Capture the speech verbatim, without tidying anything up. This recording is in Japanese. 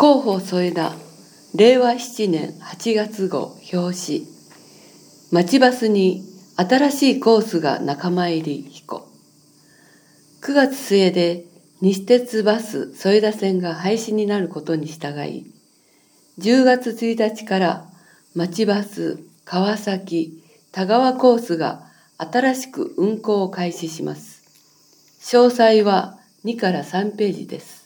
広報添田れいわななねんはちがつ号表紙。町バスに新しいコースが仲間入り彦。くがつ末で西鉄バス添田線が廃止になることに従い、じゅうがつついたちから町バス川崎田川コースが新しく運行を開始します。詳細はにからさんページです。